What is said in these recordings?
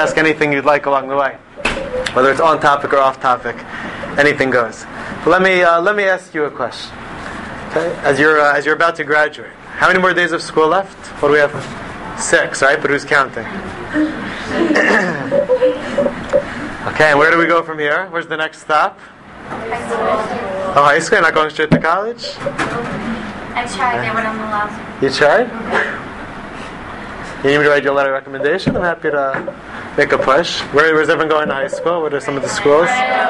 ask anything you'd like along the way, whether it's on topic or off topic. Anything goes. But let me ask you a question. Okay, as you're about to graduate, how many more days of school left? What do we have? 6, right? But who's counting? Okay, and where do we go from here? Where's the next stop? High school. Oh, high school? You're not going straight to college? I tried there, but I'm allowed. You tried? You need me to write you a letter of recommendation? I'm happy to make a push. Where's everyone going to high school? What are some of the schools?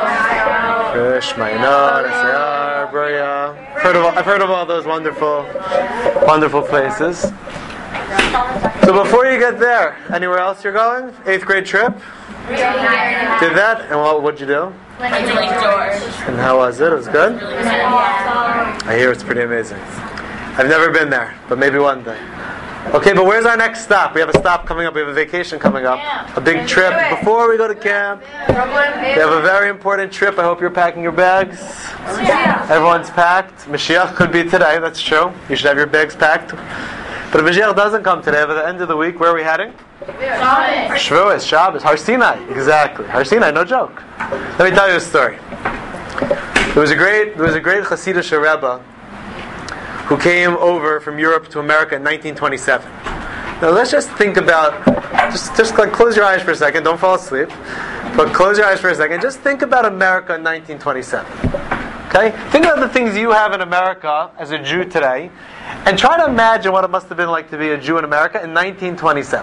Fish, Mayanot, SAR, Berea. I've heard of all those wonderful places. So before you get there, anywhere else you're going? 8th grade trip? Did that? And what'd you do? Went to Lake George. And how was it? It was good? I hear it's pretty amazing. I've never been there, but maybe one day. Okay, but where's our next stop? We have a stop coming up. We have a vacation coming up. A big trip before we go to camp. We have a very important trip. I hope you're packing your bags. Everyone's packed. Mashiach could be today, that's true. You should have your bags packed. But if Mashiach doesn't come today, by the end of the week, where are we heading? Shavuos, Shabbos, Har Sinai. Exactly. Har Sinai, no joke. Let me tell you a story. There was a great Hasidic Rebbe who came over from Europe to America in 1927. Now let's just think about, just like close your eyes for a second, don't fall asleep, but close your eyes for a second, just think about America in 1927. Okay? Think about the things you have in America as a Jew today, and try to imagine what it must have been like to be a Jew in America in 1927.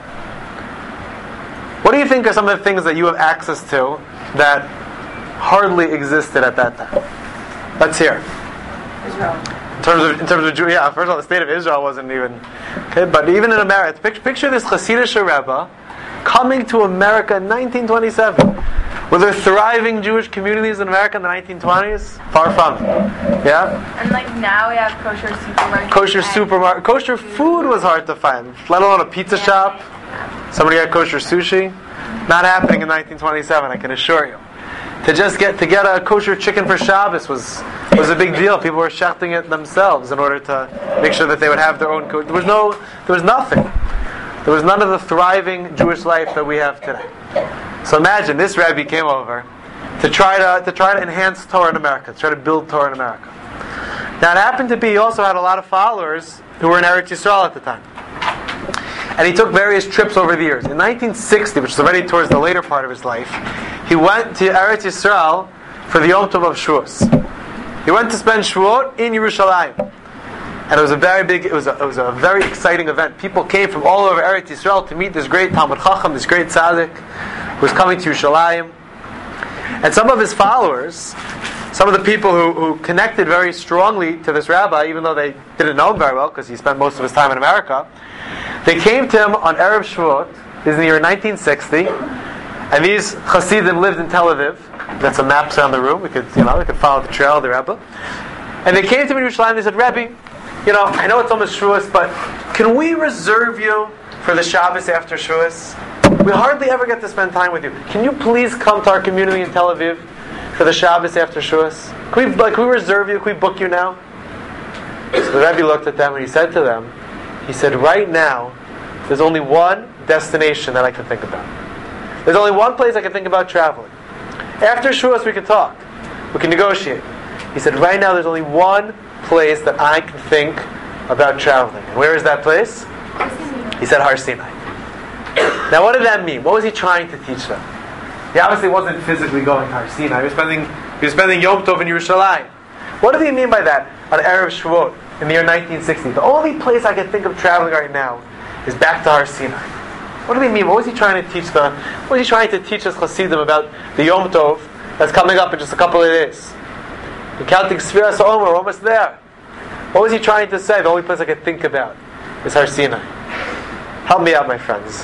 What do you think are some of the things that you have access to that hardly existed at that time? Let's hear. Israel. In terms of Jew, yeah. First of all, the state of Israel wasn't even okay. But even in America, picture this Hasidic Rebbe coming to America in 1927. Were there thriving Jewish communities in America in the 1920s? Far from it. Yeah. And like now we have kosher supermarkets. Kosher food was hard to find, let alone a pizza shop. Somebody had kosher sushi. Not happening in 1927, I can assure you. To get a kosher chicken for Shabbos was a big deal. People were shechting it themselves in order to make sure that they would have their own. There was nothing. There was none of the thriving Jewish life that we have today. So imagine this Rebbe came over to try to enhance Torah in America, to try to build Torah in America. Now it happened to be he also had a lot of followers who were in Eretz Yisrael at the time. And he took various trips over the years. In 1960, which is already towards the later part of his life, he went to Eretz Yisrael for the Yom Tov of Shavuos. He went to spend Shavuot in Yerushalayim. And it was a very big, it was a very exciting event. People came from all over Eretz Yisrael to meet this great Talmud Chacham, this great tzaddik, who was coming to Yerushalayim. And some of his followers, some of the people who connected very strongly to this rabbi, even though they didn't know him very well, because he spent most of his time in America, they came to him on Erev Shavuot. This is in the year 1960, and these Hasidim lived in Tel Aviv. That's a map around the room. We could follow the trail of the Rebbe. And they came to him in Yerushalayim. They said, Rebbe, I know it's almost Shavuos, but can we reserve you for the Shabbos after Shavuos? We hardly ever get to spend time with you. Can you please come to our community in Tel Aviv for the Shabbos after Shavuos? Can we reserve you? Can we book you now? So the Rebbe looked at them and he said to them, he said, right now, there's only one destination that I can think about. There's only one place I can think about traveling. After Shavuos we can talk. We can negotiate. He said, right now there's only one place that I can think about traveling. And where is that place? He said Har Sinai. Now what did that mean? What was he trying to teach them? He obviously wasn't physically going to Har Sinai. He was spending Yom Tov in Yerushalayim. What did he mean by that on Erev Shavuot in the year 1960? The only place I can think of traveling right now is back to Har Sinai. What did he mean? What was he trying to teach them? What was he trying to teach us Hasidim about the Yom Tov that's coming up in just a couple of days? We're counting Sfiras HaOmer, we're almost there. What was he trying to say? The only place I could think about is Har Sinai. Help me out, my friends.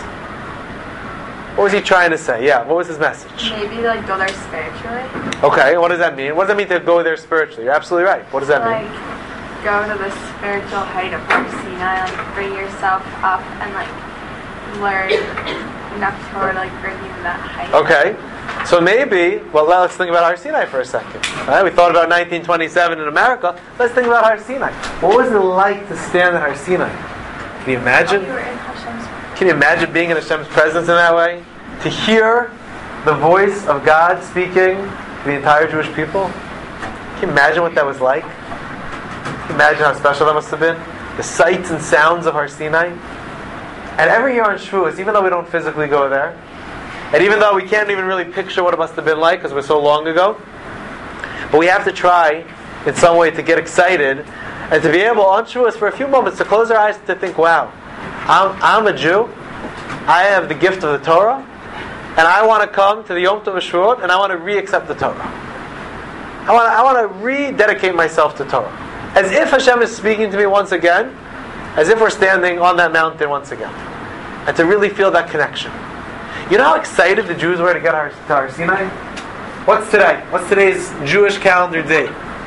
What was he trying to say? Yeah, what was his message? Maybe go there spiritually. Okay, what does that mean? What does that mean to go there spiritually? You're absolutely right. What does that mean? Go to the spiritual height of Har Sinai, bring yourself up and learn enough Torah to bring you to that height. Okay. So maybe, let's think about Har Sinai for a second. Right? We thought about 1927 in America. Let's think about Har Sinai. What was it like to stand at Har Sinai? Can you imagine? You were in Hashem's. Can you imagine being in Hashem's presence in that way? to hear the voice of God speaking to the entire Jewish people? Can you imagine what that was like? Can you imagine how special that must have been? The sights and sounds of Har Sinai. And every year on Shavuos, even though we don't physically go there, and even though we can't even really picture what it must have been like because it was so long ago, but we have to try in some way to get excited and to be able on Shavuos for a few moments to close our eyes to think, wow, I'm a Jew, I have the gift of the Torah, and I want to come to the Yom Tov Shavuot and I want to re-accept the Torah. I want to rededicate myself to Torah. As if Hashem is speaking to me once again, as if we're standing on that mountain once again. And to really feel that connection. You know how excited the Jews were to get to Har Sinai? What's today? What's today's Jewish calendar date?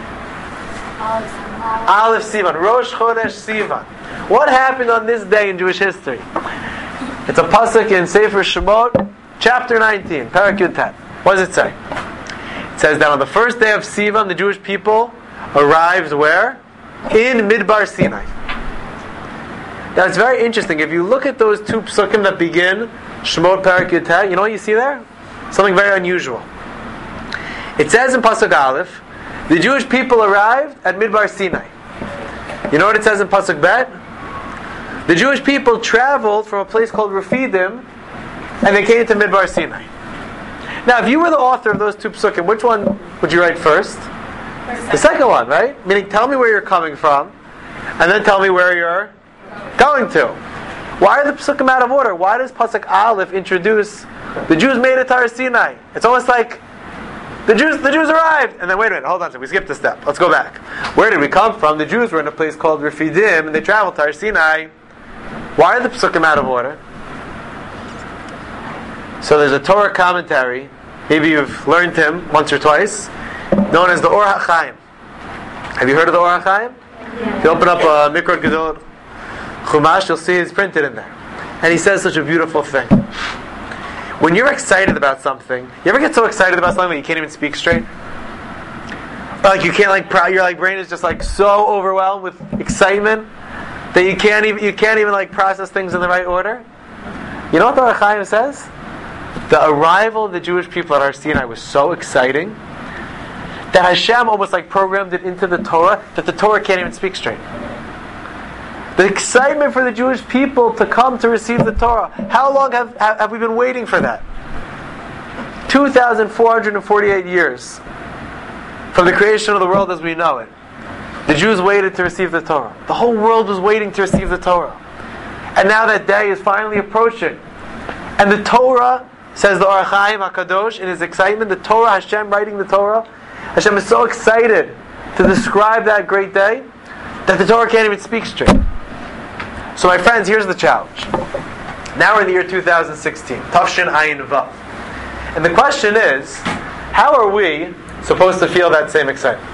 Aleph Sivan. Rosh Chodesh Sivan. What happened on this day in Jewish history? It's a pasuk in Sefer Shemot, chapter 19, Parak Yud Tet. What does it say? It says that on the first day of Sivan, the Jewish people arrived where? In Midbar Sinai. Now it's very interesting. If you look at those two psukim that begin Shemot Parak Yud Tet, you know what you see there? Something very unusual. It says in Pasuk Aleph, the Jewish people arrived at Midbar Sinai. You know what it says in Pasuk Bet? The Jewish people traveled from a place called Refidim, and they came to Midbar Sinai. Now, if you were the author of those two psukim, which one would you write first? The second one, right? Meaning, tell me where you're coming from, and then tell me where you're going to. Why are the psukim out of order? Why does Pasuk Aleph introduce the Jews made it to Har Sinai? It's almost like the Jews arrived, and then wait a minute, hold on a second, we skipped a step. Let's go back. Where did we come from? The Jews were in a place called Refidim, and they traveled to Har Sinai. Why are the psukim out of order? So there's a Torah commentary, maybe you've learned him once or twice, known as the Or HaChaim. Have you heard of the Or HaChaim? Yeah. If you open up a Mikra Gedol Chumash, you'll see it's printed in there. And he says such a beautiful thing. When you're excited about something, you ever get so excited about something that you can't even speak straight? Or like you can't your brain is just so overwhelmed with excitement that you can't even process things in the right order? You know what the Or HaChaim says? The arrival of the Jewish people at Har Sinai was so exciting that Hashem almost programmed it into the Torah that the Torah can't even speak straight. The excitement for the Jewish people to come to receive the Torah. How long have we been waiting for that? 2,448 years from the creation of the world as we know it. The Jews waited to receive the Torah. The whole world was waiting to receive the Torah. And now that day is finally approaching. And the Torah, says the Or HaChaim HaKadosh in his excitement, the Torah, Hashem writing the Torah, Hashem is so excited to describe that great day that the Torah can't even speak straight. So my friends, here's the challenge. Now we're in the year 2016, Tafshin Ayin Vav. And the question is, how are we supposed to feel that same excitement?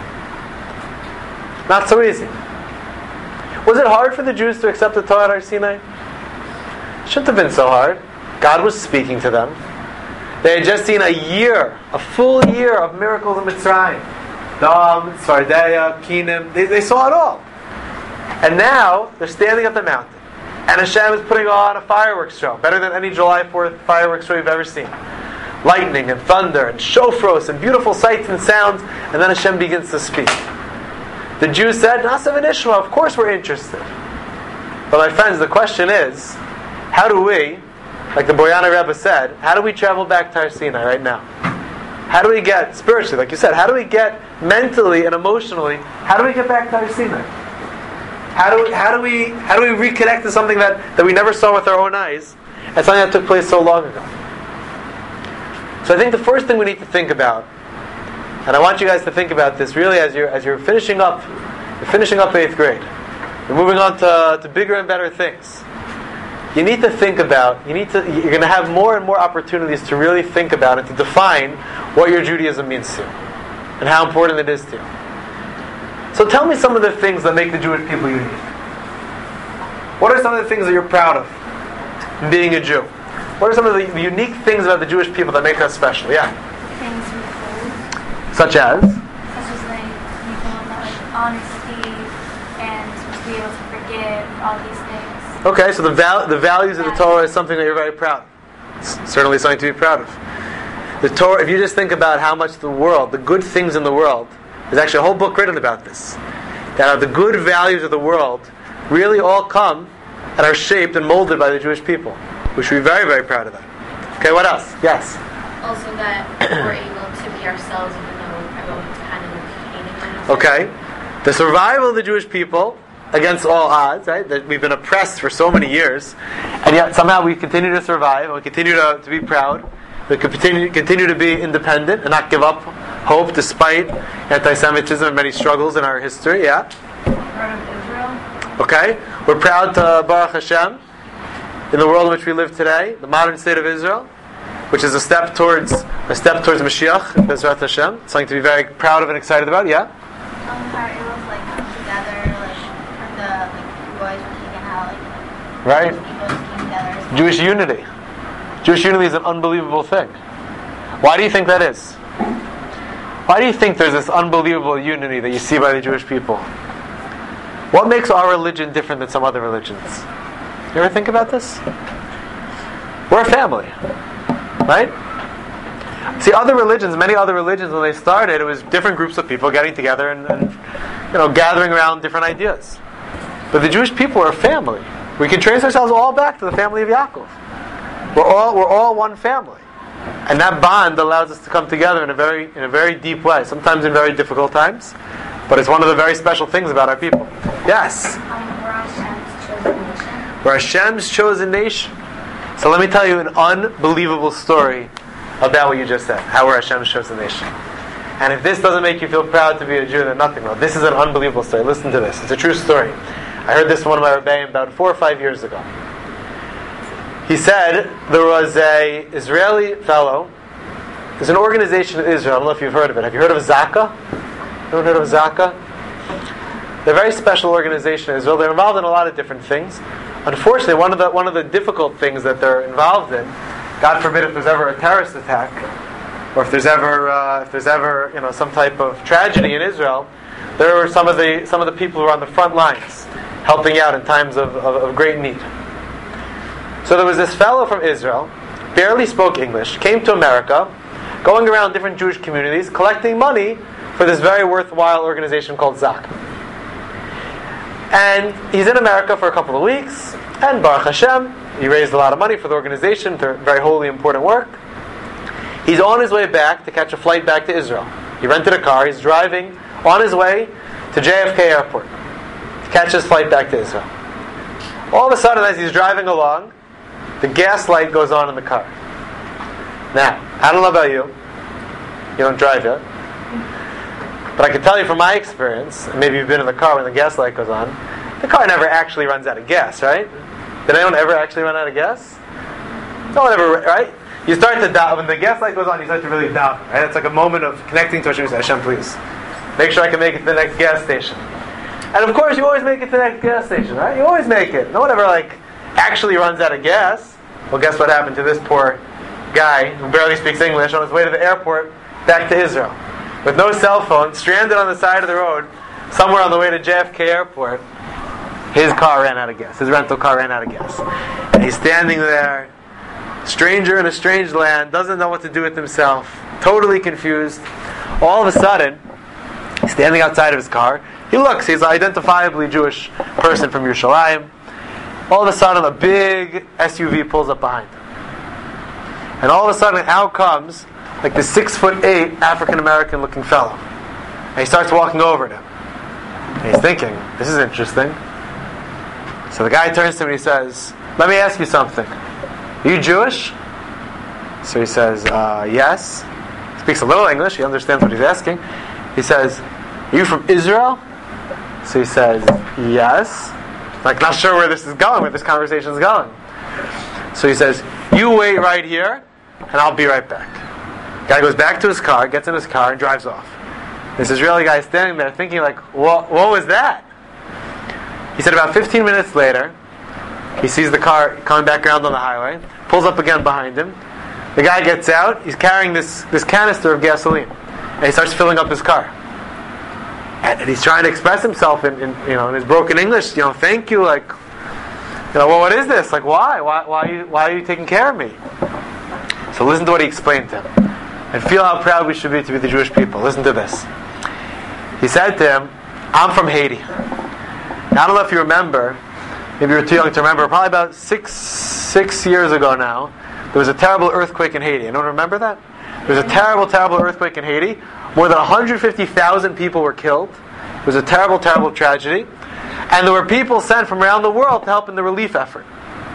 Not so easy. Was it hard for the Jews to accept the Torah at Har Sinai? Shouldn't have been so hard. God was speaking to them. They had just seen a full year of miracles in Mitzrayim. Dam, Svardeya, Kinim, they saw it all. And now, they're standing at the mountain. And Hashem is putting on a fireworks show, better than any July 4th fireworks show you've ever seen. Lightning and thunder and shofros and beautiful sights and sounds, and then Hashem begins to speak. The Jews said, Nasa v'nishma, of course we're interested. But my friends, the question is, how do we, like the Boyana Rebbe said, how do we travel back to Har Sinai right now? How do we get, spiritually, like you said, how do we get mentally and emotionally, how do we get back to Har Sinai? How do we reconnect to something that we never saw with our own eyes, and something that took place so long ago? So I think the first thing we need to think about, and I want you guys to think about this really as you're finishing up 8th grade. You're moving on to bigger and better things. You need to think about, you're going to have more and more opportunities to really think about and to define what your Judaism means to you and how important it is to you. So tell me some of the things that make the Jewish people unique. What are some of the things that you're proud of in being a Jew? What are some of the unique things about the Jewish people that make us special? Yeah. Things we hold. Such as? Honesty and to be able to forgive, all these things. Okay, so the values of the Torah is something that you're very proud of. It's certainly something to be proud of. The Torah, if you just think about how much the world, the good things in the world, there's actually a whole book written about this, that the good values of the world really all come and are shaped and molded by the Jewish people. We should be very, very proud of that. Okay, what else? Yes? Also that we're able to be ourselves even though everyone's kind of hating us. Okay. The survival of the Jewish people against all odds, right? That we've been oppressed for so many years, and yet somehow we continue to survive, and we continue to be proud. We continue to be independent and not give up hope despite anti-Semitism and many struggles in our history. Yeah? Part of Israel. Okay? We're proud to Baruch Hashem in the world in which we live today, the modern state of Israel, which is a step towards Mashiach, Bezrat Hashem. Something to be very proud of and excited about. Yeah? How it was like come together, like when the boys were taken out, like Right? people just came together. Jewish unity. Jewish unity is an unbelievable thing. Why do you think that is? Why do you think there's this unbelievable unity that you see by the Jewish people? What makes our religion different than some other religions? You ever think about this? We're a family. Right? See, other religions, many other religions, when they started, it was different groups of people getting together and gathering around different ideas. But the Jewish people are a family. We can trace ourselves all back to the family of Yaakov. We're all one family, and that bond allows us to come together in a very deep way. Sometimes in very difficult times, but it's one of the very special things about our people. Yes. We're Hashem's chosen nation. So let me tell you an unbelievable story about what you just said. How we're Hashem's chosen nation. And if this doesn't make you feel proud to be a Jew, then nothing will. This is an unbelievable story. Listen to this. It's a true story. I heard this from one of my rebbeim about 4 or 5 years ago. He said there was a Israeli fellow. There's an organization in Israel. I don't know if you've heard of it. Have you heard of Zaka? Anyone heard of Zaka? They're a very special organization in Israel. They're involved in a lot of different things. Unfortunately, one of the difficult things that they're involved in, God forbid if there's ever a terrorist attack, or if there's ever some type of tragedy in Israel, there were some of the people who are on the front lines, helping out in times of great need. So there was this fellow from Israel, barely spoke English, came to America, going around different Jewish communities, collecting money for this very worthwhile organization called Zaka. And he's in America for a couple of weeks, and Baruch Hashem, he raised a lot of money for the organization, for very holy, important work. He's on his way back to catch a flight back to Israel. He rented a car, he's driving on his way to JFK Airport to catch his flight back to Israel. All of a sudden, as he's driving along, the gas light goes on in the car. Now, I don't know about you. You don't drive yet. But I can tell you from my experience, and maybe you've been in the car when the gas light goes on, the car never actually runs out of gas, right? Did anyone ever actually run out of gas? No one ever, right? You start to doubt. When the gas light goes on, you start to really doubt, right? It's like a moment of connecting to Hashem. You say, Hashem, please, make sure I can make it to the next gas station. And of course, you always make it to the next gas station, right? You always make it. No one ever, actually runs out of gas. Well, guess what happened to this poor guy who barely speaks English on his way to the airport back to Israel? With no cell phone, stranded on the side of the road, somewhere on the way to JFK Airport, his car ran out of gas. His rental car ran out of gas. And he's standing there, stranger in a strange land, doesn't know what to do with himself, totally confused. All of a sudden, he's standing outside of his car. He looks, he's an identifiably Jewish person from Yerushalayim. All of a sudden, a big SUV pulls up behind him. And all of a sudden, out comes the 6'8" African American looking fellow. And he starts walking over to him. And he's thinking, this is interesting. So the guy turns to him and he says, let me ask you something. Are you Jewish? So he says, yes. He speaks a little English, he understands what he's asking. He says, are you from Israel? So he says, yes. Not sure where this is going, where this conversation is going. So he says, you wait right here, and I'll be right back. Guy goes back to his car, gets in his car, and drives off. This Israeli guy is standing there thinking what was that? He said about 15 minutes later, he sees the car coming back around on the highway, pulls up again behind him. The guy gets out, he's carrying this canister of gasoline, and he starts filling up his car. And he's trying to express himself in his broken English, thank you, what is this? Why are you taking care of me? So listen to what he explained to him. And feel how proud we should be to be the Jewish people. Listen to this. He said to him, I'm from Haiti. Now, I don't know if you remember, maybe you're too young to remember, probably about six years ago now, there was a terrible earthquake in Haiti. Anyone remember that? There was a terrible, terrible earthquake in Haiti. More than 150,000 people were killed. It was a terrible, terrible tragedy. And there were people sent from around the world to help in the relief effort.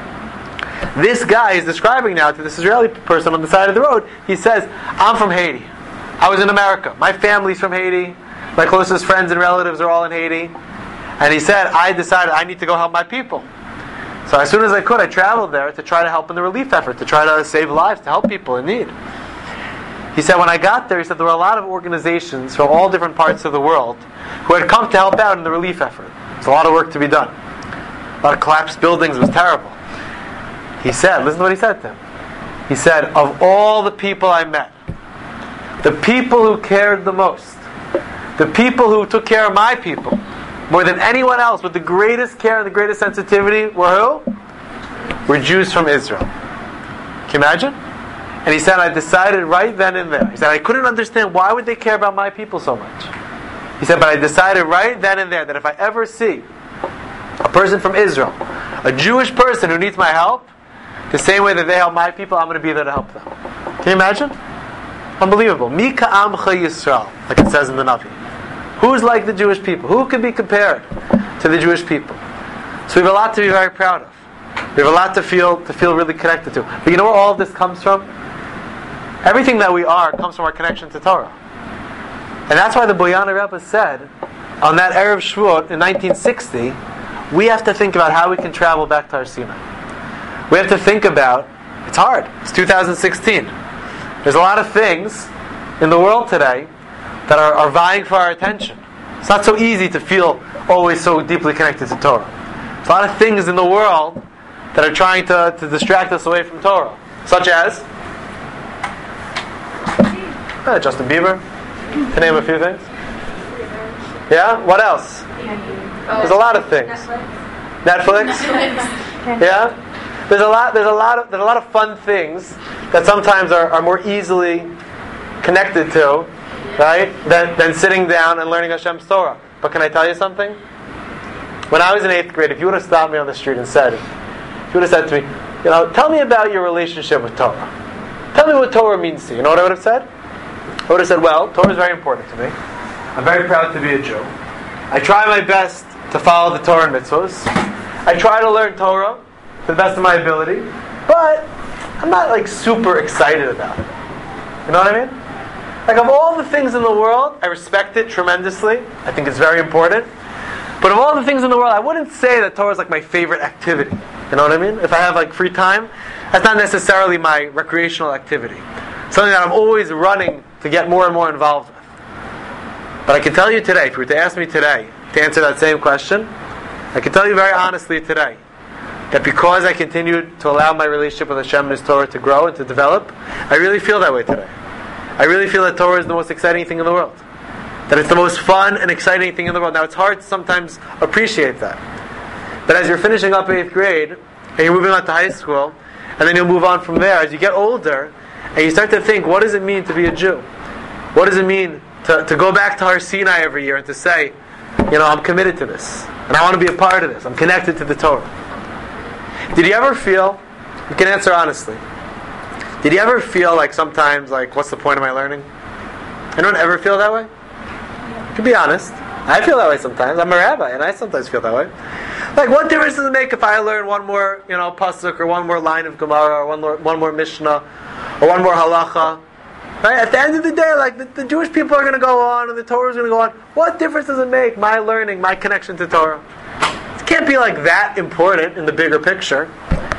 This guy is describing now to this Israeli person on the side of the road. He says, I'm from Haiti. I was in America. My family's from Haiti. My closest friends and relatives are all in Haiti. And he said, I decided I need to go help my people. So as soon as I could, I traveled there to try to help in the relief effort, to try to save lives, to help people in need. He said, when I got there, he said there were a lot of organizations from all different parts of the world who had come to help out in the relief effort. There's a lot of work to be done. A lot of collapsed buildings. It was terrible. He said, listen to what he said to him. He said, of all the people I met, the people who cared the most, the people who took care of my people, more than anyone else, with the greatest care and the greatest sensitivity, were who? Were Jews from Israel. Can you imagine? And he said, I decided right then and there. He said, I couldn't understand why would they care about my people so much. He said, but I decided right then and there that if I ever see a person from Israel, a Jewish person who needs my help, the same way that they help my people, I'm going to be there to help them. Can you imagine? Unbelievable. Mi ka'amcha Yisrael, like it says in the Navi. Who's like the Jewish people? Who can be compared to the Jewish people? So we have a lot to be very proud of. We have a lot to feel really connected to. But you know where all of this comes from? Everything that we are comes from our connection to Torah. And that's why the Boyana Rebbe said, on that Erev Shavuot in 1960, we have to think about how we can travel back to Har Sinai. We have to think about, it's hard, it's 2016. There's a lot of things in the world today that are vying for our attention. It's not so easy to feel always so deeply connected to Torah. There's a lot of things in the world that are trying to distract us away from Torah. Such as Justin Bieber, to name a few things. Yeah? What else? There's a lot of things. Netflix? Yeah? There's a lot of fun things that sometimes are more easily connected to, right, than sitting down and learning Hashem's Torah. But can I tell you something? When I was in 8th grade, if you would have stopped me on the street and said, if you would have said to me, tell me about your relationship with Torah. Tell me what Torah means to you. You know what I would have said? I would have said, well, Torah is very important to me. I'm very proud to be a Jew. I try my best to follow the Torah and mitzvahs. I try to learn Torah to the best of my ability, but I'm not super excited about it. You know what I mean? Of all the things in the world, I respect it tremendously. I think it's very important. But of all the things in the world, I wouldn't say that Torah is my favorite activity. You know what I mean? If I have free time, that's not necessarily my recreational activity. Something that I'm always running to get more and more involved with. But I can tell you today, if you were to ask me today to answer that same question, I can tell you very honestly today that because I continued to allow my relationship with Hashem and His Torah to grow and to develop, I really feel that way today. I really feel that Torah is the most exciting thing in the world. That it's the most fun and exciting thing in the world. Now it's hard to sometimes appreciate that. But as you're finishing up 8th grade, and you're moving on to high school, and then you'll move on from there, as you get older, and you start to think, what does it mean to be a Jew? What does it mean to go back to Har Sinai every year and to say, I'm committed to this, and I want to be a part of this. I'm connected to the Torah. Did you ever feel, you can answer honestly, did you ever feel sometimes, what's the point of my learning? Anyone ever feel that way? You can be honest. I feel that way sometimes. I'm a rabbi, and I sometimes feel that way. What difference does it make if I learn one more, pasuk, or one more line of Gemara, or one more Mishnah, or one more halacha? Right? At the end of the day, the Jewish people are going to go on, and the Torah is going to go on. What difference does it make, my learning, my connection to Torah? It can't be that important in the bigger picture.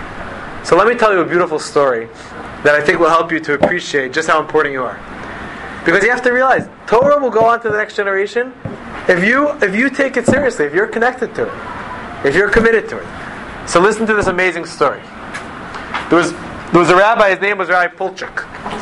So let me tell you a beautiful story that I think will help you to appreciate just how important you are. Because you have to realize, Torah will go on to the next generation if you take it seriously, if you're connected to it, if you're committed to it. So listen to this amazing story. There was a rabbi, his name was Rabbi Polchik.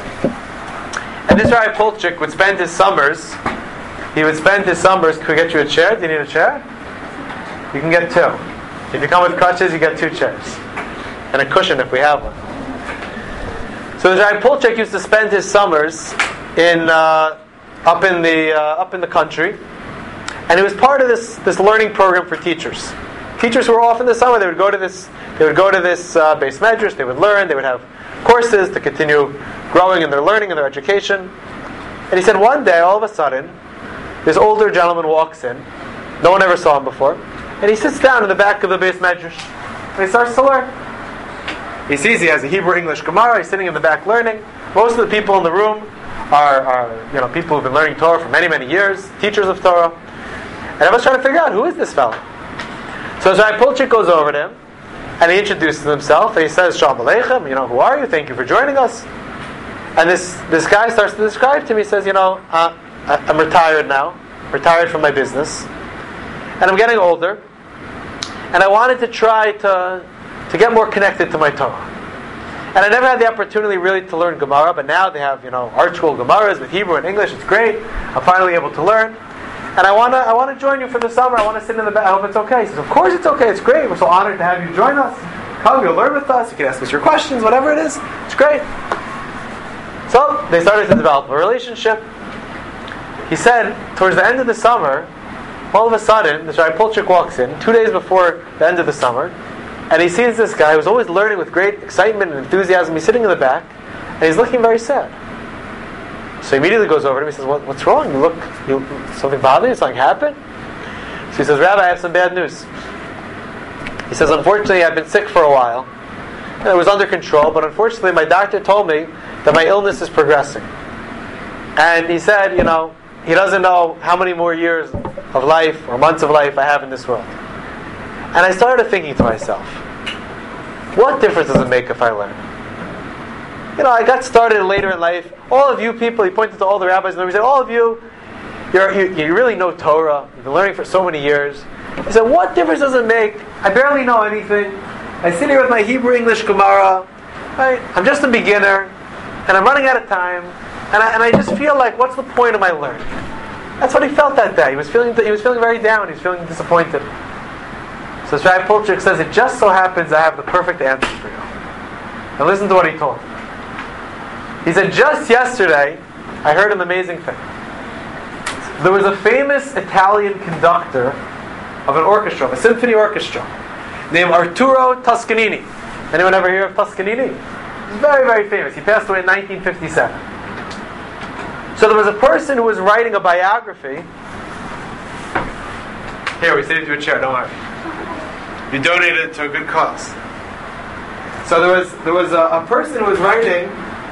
And this Rabbi Polchik would spend his summers, can we get you a chair? Do you need a chair? You can get 2. If you come with crutches, you get 2 chairs. And a cushion if we have one. So So the Rabbi Polchek used to spend his summers in up in the country, and it was part of this learning program for teachers. Teachers who were off in the summer, they would go to this base medrash. They would learn. They would have courses to continue growing in their learning and their education. And he said one day, all of a sudden, this older gentleman walks in. No one ever saw him before, and he sits down in the back of the base medrash, and he starts to learn. He sees he has a Hebrew-English Gemara. He's sitting in the back learning. Most of the people in the room are people who've been learning Torah for many, many years, teachers of Torah. And I was trying to figure out, who is this fellow? So Rabbi Polchik goes over to him, and he introduces himself, and he says, Shalom Aleichem, who are you? Thank you for joining us. And this guy starts to describe to me. He says, I'm retired now, retired from my business, and I'm getting older, and I wanted to try to get more connected to my Torah. And I never had the opportunity really to learn Gemara, but now they have, archwell Gemaras with Hebrew and English. It's great. I'm finally able to learn. And I want to join you for the summer. I want to sit in the back. I hope it's okay. He says, of course it's okay. It's great. We're so honored to have you join us. Come, you'll learn with us. You can ask us your questions, whatever it is. It's great. So they started to develop a relationship. He said, towards the end of the summer, all of a sudden, this Rabbi Polchik walks in, 2 days before the end of the summer, and he sees this guy who's always learning with great excitement and enthusiasm. He's sitting in the back, and he's looking very sad. So he immediately goes over to him. He says, what's wrong? Something bothering you? Something happened? So he says, Rabbi, I have some bad news. He says, unfortunately, I've been sick for a while. And it was under control, but unfortunately, my doctor told me that my illness is progressing. And he said, he doesn't know how many more years of life or months of life I have in this world. And I started thinking to myself, what difference does it make if I learn? I got started later in life. All of you people, he pointed to all the rabbis, and he said, all of you, you really know Torah. You've been learning for so many years. He said, what difference does it make? I barely know anything. I sit here with my Hebrew-English Gemara. Right? I'm just a beginner, and I'm running out of time. And I just feel like, what's the point of my learning? That's what he felt that day. He was feeling very down. He was feeling disappointed. So Rabbi Polchik says, it just so happens I have the perfect answer for you. And listen to what he told me. He said, just yesterday, I heard an amazing thing. There was a famous Italian conductor of an orchestra, of a symphony orchestra, named Arturo Toscanini. Anyone ever hear of Toscanini? He's very, very famous. He passed away in 1957. So there was a person who was writing a biography. Here, we sit into a chair, don't worry. You donated it to a good cause. So there was a person who was writing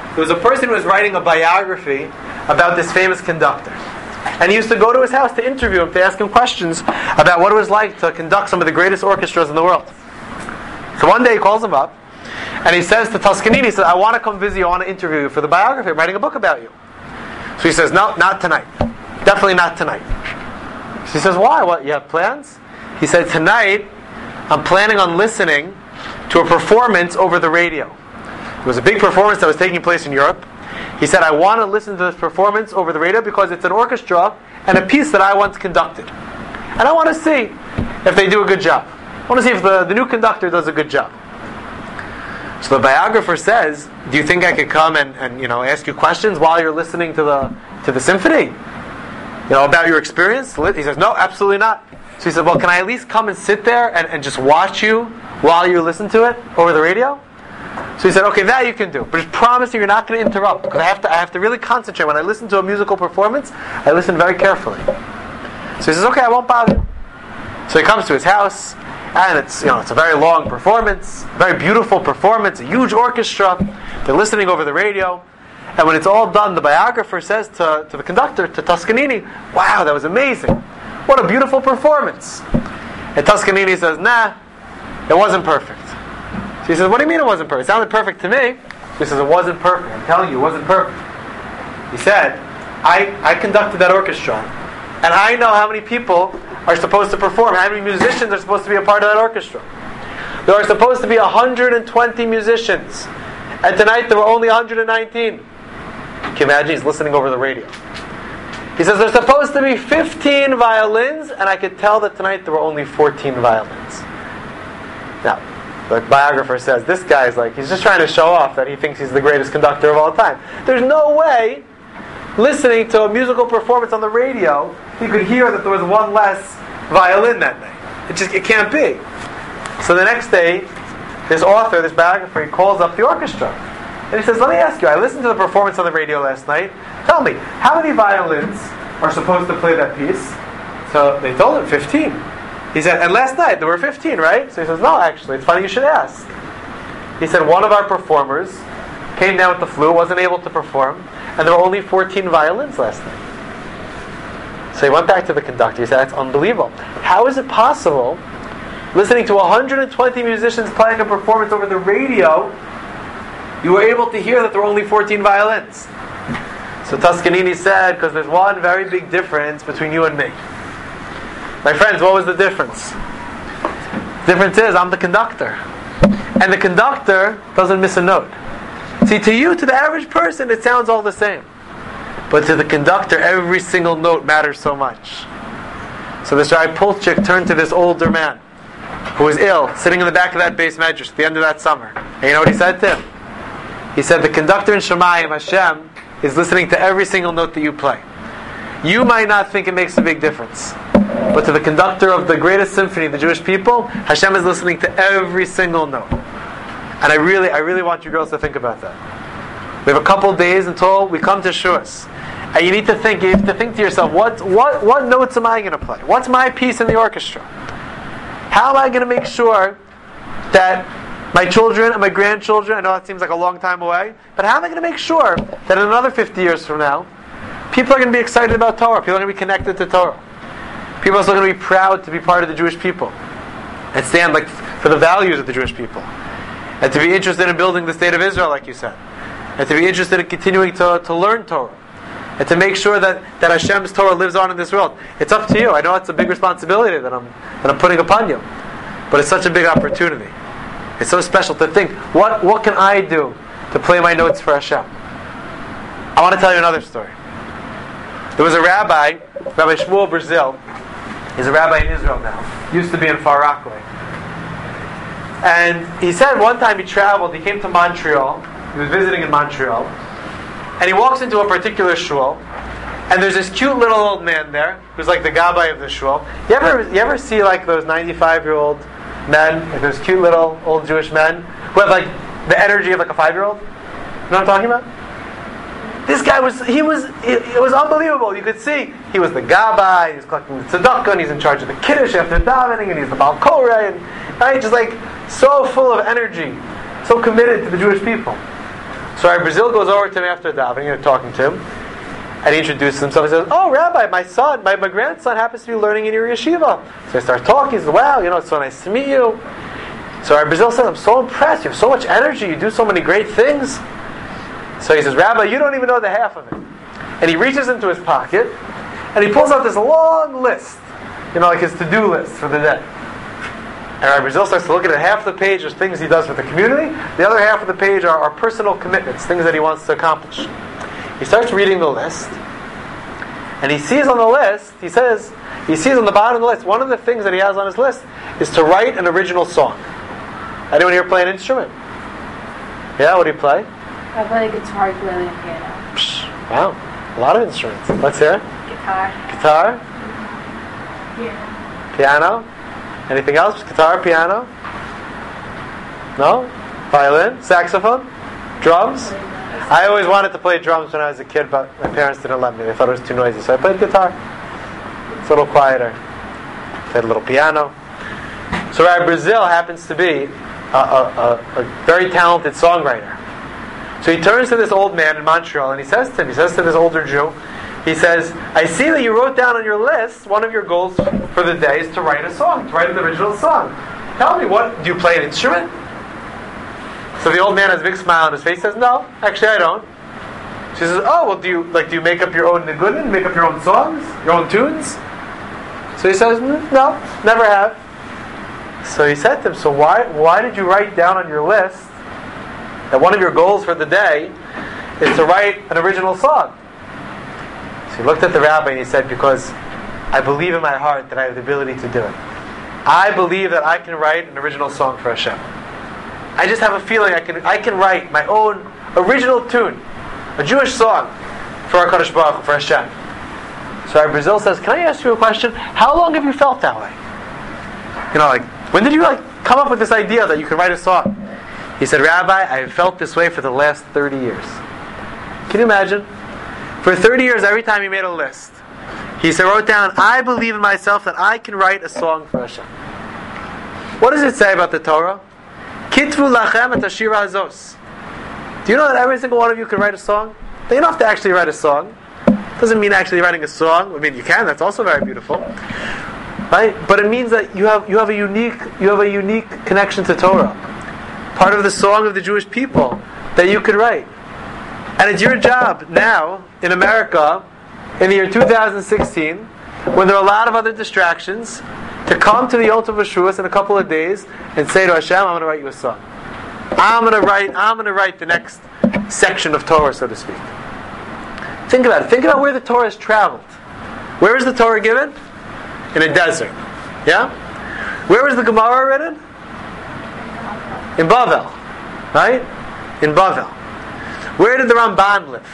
a biography about this famous conductor. And he used to go to his house to interview him, to ask him questions about what it was like to conduct some of the greatest orchestras in the world. So one day he calls him up, and he says to Toscanini, he says, I want to come visit you, I want to interview you for the biography, I'm writing a book about you. So he says, no, not tonight. Definitely not tonight. So he says, why? What, you have plans? He said, tonight, I'm planning on listening to a performance over the radio. It was a big performance that was taking place in Europe. He said, I want to listen to this performance over the radio because it's an orchestra and a piece that I once conducted. And I want to see if they do a good job. I want to see if the new conductor does a good job. So the biographer says, do you think I could come and ask you questions while you're listening to the symphony? About your experience? He says, no, absolutely not. So he said, well, can I at least come and sit there and just watch you while you listen to it over the radio? So he said, okay, that you can do. But just promise you're not going to interrupt, because I have to really concentrate. When I listen to a musical performance, I listen very carefully. So he says, okay, I won't bother you. So he comes to his house, and it's a very long performance, very beautiful performance, a huge orchestra. They're listening over the radio. And when it's all done, the biographer says to the conductor, to Toscanini, wow, that was amazing. What a beautiful performance. And Toscanini says, nah, it wasn't perfect. So he says, what do you mean it wasn't perfect? It sounded perfect to me. He says, it wasn't perfect. I'm telling you, it wasn't perfect. He said, I conducted that orchestra, and I know how many people are supposed to perform, how many musicians are supposed to be a part of that orchestra. There are supposed to be 120 musicians, and tonight there were only 119. Can you imagine? He's listening over the radio. He says, there's supposed to be 15 violins, and I could tell that tonight there were only 14 violins. Now, the biographer says, this guy's like, he's just trying to show off that he thinks he's the greatest conductor of all time. There's no way, listening to a musical performance on the radio, he could hear that there was one less violin that night. It can't be. So the next day, this author, this biographer, he calls up the orchestra. And he says, let me ask you, I listened to the performance on the radio last night. Tell me, how many violins are supposed to play that piece? So they told him 15. He said, and last night there were 15, right? So he says, no, actually, it's funny you should ask. He said, one of our performers came down with the flu, wasn't able to perform, and there were only 14 violins last night. So he went back to the conductor. He said, that's unbelievable. How is it possible, listening to 120 musicians playing a performance over the radio, you were able to hear that there were only 14 violins? So Toscanini said, because there's one very big difference between you and me. My friends, what was the difference? The difference is, I'm the conductor. And the conductor doesn't miss a note. See, to you, to the average person, it sounds all the same. But to the conductor, every single note matters so much. So this Rabbi Pulchik turned to this older man who was ill, sitting in the back of that base medrash at the end of that summer. And you know what he said to him? He said, the conductor in Shemayim, Hashem, is listening to every single note that you play. You might not think it makes a big difference, but to the conductor of the greatest symphony, the Jewish people, Hashem is listening to every single note. And I really want you girls to think about that. We have a couple of days until we come to Shuas. And you have to think to yourself, what notes am I going to play? What's my piece in the orchestra? How am I going to make sure that my children and my grandchildren, I know that seems like a long time away, but how am I going to make sure that in another 50 years from now, people are going to be excited about Torah, people are going to be connected to Torah, people are still going to be proud to be part of the Jewish people, and stand like for the values of the Jewish people, and to be interested in building the state of Israel, like you said, and to be interested in continuing to learn Torah, and to make sure that Hashem's Torah lives on in this world. It's up to you. I know it's a big responsibility that I'm putting upon you, but it's such a big opportunity. It's so special to think, what can I do to play my notes for Hashem? I want to tell you another story. There was a Rabbi Shmuel Brazil. He's a rabbi in Israel now. Used to be in Far Rockaway. And he said one time he traveled, he came to Montreal. He was visiting in Montreal. And he walks into a particular shul. And there's this cute little old man there, who's like the gabbai of the shul. You ever see like those 95-year-old men, like those cute little old Jewish men, who have like the energy of like a 5-year-old? You know what I'm talking about? This guy it was unbelievable. You could see he was the gabbai, he was collecting the tzedakah, and he's in charge of the kiddush after davening, and he's the Baal Korah, and right, just like so full of energy, so committed to the Jewish people. So our Brazil goes over to him after davening and talking to him, and he introduces himself. He says, "Oh, Rabbi, my grandson happens to be learning in your yeshiva." So I start talking. He says, "Wow, it's so nice to meet you." So our Brazil says, "I'm so impressed. You have so much energy. You do so many great things." So he says, "Rabbi, you don't even know the half of it." And he reaches into his pocket, and he pulls out this long list, like his to-do list for the day. And Rabbi Brazil starts to look at it. Half the page is things he does for the community. The other half of the page are personal commitments, things that he wants to accomplish. He starts reading the list, and he sees on the list, he sees on the bottom of the list, one of the things that he has on his list is to write an original song. Anyone here play an instrument? Yeah, what do you play? I play guitar, ukulele, and piano. Wow, a lot of instruments. Let's hear it. Guitar? Piano? Anything else? Guitar, piano? No? Violin? Saxophone? Drums? I always wanted to play drums when I was a kid, but my parents didn't let me. They thought it was too noisy, so I played guitar. It's a little quieter. Played a little piano. So Rabbi Brazil happens to be a very talented songwriter. So he turns to this old man in Montreal and he says to this older Jew, he says, "I see that you wrote down on your list, one of your goals for the day is to write a song, to write an original song. Tell me, do you play an instrument?" So the old man has a big smile on his face, says, "No, actually I don't." She says, "Oh, well, do you make up your own nigunim, make up your own songs, your own tunes?" So he says, "No, never have." So he said to him, "So why did you write down on your list that one of your goals for the day is to write an original song?" So he looked at the rabbi and he said, "Because I believe in my heart that I have the ability to do it. I believe that I can write an original song for Hashem." I just have a feeling I can write my own original tune, a Jewish song for our Kadosh Baruch Hu, for Hashem. So our Brazil says, can I ask you a question? How long have you felt that way? When did you come up with this idea that you could write a song? He said, Rabbi, I have felt this way for the last 30 years. Can you imagine? For 30 years, every time he made a list, he wrote down, I believe in myself that I can write a song for Hashem. What does it say about the Torah? Kitvu lachem et hashira hazos. Do you know that every single one of you can write a song? You don't have to actually write a song. Doesn't mean actually writing a song. I mean, you can. That's also very beautiful, right? But it means that you have a unique connection to Torah, part of the song of the Jewish people that you could write. And it's your job now in America, in the year 2016, when there are a lot of other distractions, to come to the Yom Tov Shavuos in a couple of days and say to Hashem, I'm going to write you a song. I'm going to write the next section of Torah, so to speak. Think about it. Think about where the Torah has traveled. Where is the Torah given? In a desert. Yeah? Where was the Gemara written? In Bavel. Right? In Bavel. Where did the Ramban live?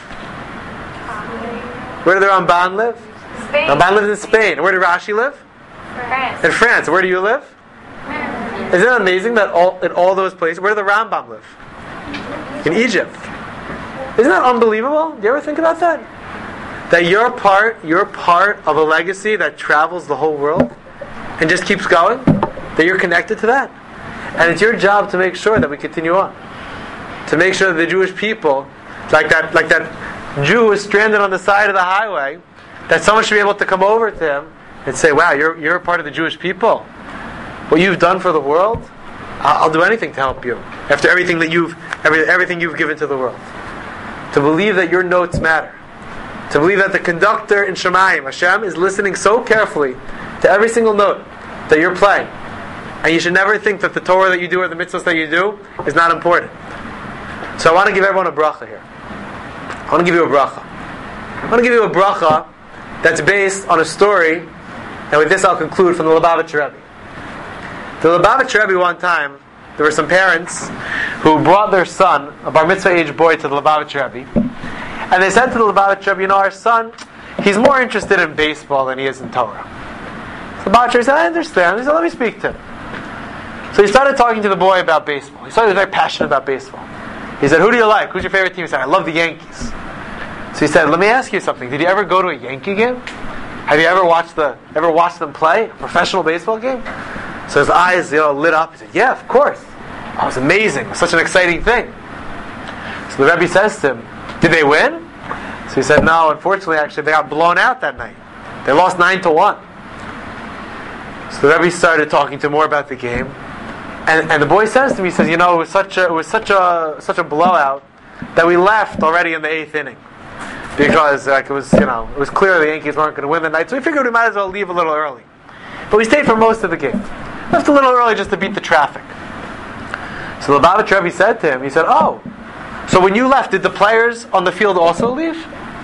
Where did the Ramban live? Spain. Ramban lived in Spain. Where did Rashi live? France. In France. Where do you live? Isn't it amazing that in all those places, where did the Rambam live? In Egypt. Isn't that unbelievable? Do you ever think about that? That you're part of a legacy that travels the whole world and just keeps going? That you're connected to that? And it's your job to make sure that we continue on. To make sure that the Jewish people, like that Jew who is stranded on the side of the highway, that someone should be able to come over to him and say, wow, you're a part of the Jewish people. What you've done for the world, I'll do anything to help you. After everything you've given to the world. To believe that your notes matter. To believe that the conductor in Shemayim, Hashem, is listening so carefully to every single note that you're playing. And you should never think that the Torah that you do or the mitzvahs that you do is not important. So I want to give everyone a bracha here. I want to give you a bracha. I want to give you a bracha that's based on a story, and with this I'll conclude, from the Lubavitcher Rebbe. The Lubavitcher Rebbe, one time, there were some parents who brought their son, a bar mitzvah age boy, to the Lubavitcher Rebbe. And they said to the Lubavitcher Rebbe, our son, he's more interested in baseball than he is in Torah. So the Lubavitcher Rebbe said, I understand. He said, let me speak to him. So he started talking to the boy about baseball. He started very passionate about baseball. He said, who do you like? Who's your favorite team? He said, I love the Yankees. So he said, let me ask you something. Did you ever go to a Yankee game? Have you ever watched them play a professional baseball game? So his eyes lit up. He said, yeah, of course. Oh, it was amazing. It was such an exciting thing. So the Rebbe says to him, did they win? So he said, no, unfortunately, actually, they got blown out that night. They lost 9-1. So the Rebbe started talking to him more about the game. And the boy says to me, he says, it was such a blowout that we left already in the 8th inning. Because it was clear the Yankees weren't going to win the night. So we figured we might as well leave a little early. But we stayed for most of the game. Left a little early just to beat the traffic. So the Lubavitcher Rebbe said to him, he said, oh, so when you left, did the players on the field also leave?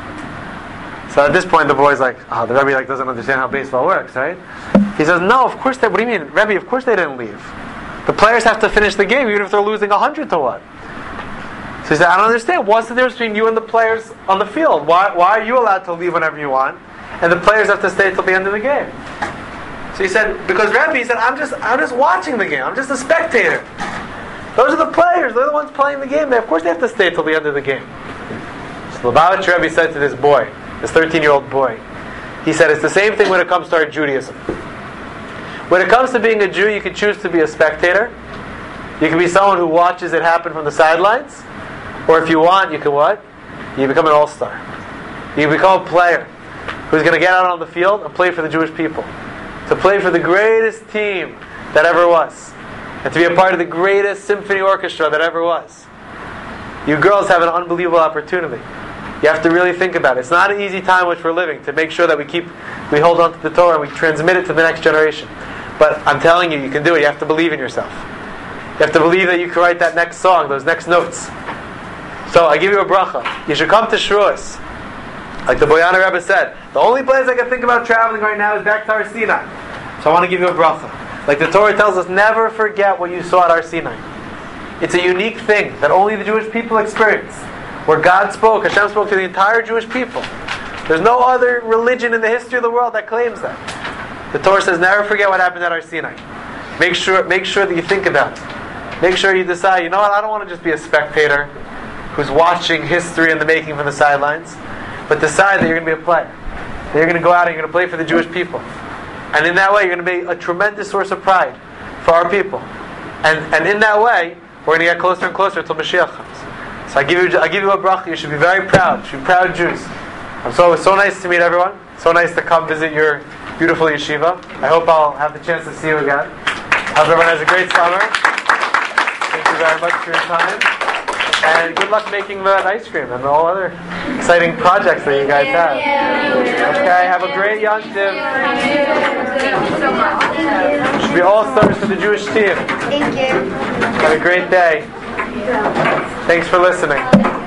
So at this point the boy's like, the Rebbe doesn't understand how baseball works, right? He says, no, of course what do you mean? Rebbe, of course they didn't leave. The players have to finish the game even if they're losing 100-1. So he said, I don't understand. What's the difference between you and the players on the field? Why are you allowed to leave whenever you want, and the players have to stay till the end of the game? So he said, because Rebbe, he said, I'm just watching the game. I'm just a spectator. Those are the players. They're the ones playing the game. Of course they have to stay till the end of the game. So the Lubavitcher Rebbe said to this boy, this 13-year-old boy, he said, it's the same thing when it comes to our Judaism. When it comes to being a Jew, you can choose to be a spectator. You can be someone who watches it happen from the sidelines. Or if you want, you can what? You become an all-star. You become a player who's going to get out on the field and play for the Jewish people. To play for the greatest team that ever was. And to be a part of the greatest symphony orchestra that ever was. You girls have an unbelievable opportunity. You have to really think about it. It's not an easy time which we're living to make sure that we hold on to the Torah and we transmit it to the next generation. But I'm telling you, you can do it. You have to believe in yourself. You have to believe that you can write that next song, those next notes. So I give you a bracha. You should come to Shavuos. Like the Boyaner Rebbe said, the only place I can think about traveling right now is back to Har Sinai. So I want to give you a bracha. Like the Torah tells us, never forget what you saw at Har Sinai. It's a unique thing that only the Jewish people experience. Where God spoke, Hashem spoke to the entire Jewish people. There's no other religion in the history of the world that claims that. The Torah says, never forget what happened at Har Sinai. Make sure that you think about it. Make sure you decide, you know what, I don't want to just be a spectator who's watching history and the making from the sidelines, but decide that you're going to be a player. That you're going to go out and you're going to play for the Jewish people. And in that way, you're going to be a tremendous source of pride for our people. And in that way, we're going to get closer and closer until Mashiach comes. So I give you a bracha. You should be very proud. You should be proud Jews. It was so nice to meet everyone. So nice to come visit your beautiful yeshiva. I hope I'll have the chance to see you again. I hope everyone has a great summer. Thank you very much for your time. And good luck making that ice cream and all other exciting projects that you guys have. Okay, have a great Yom Tov. Should be all stars for the Jewish team. Thank you. Have a great day. Thanks for listening.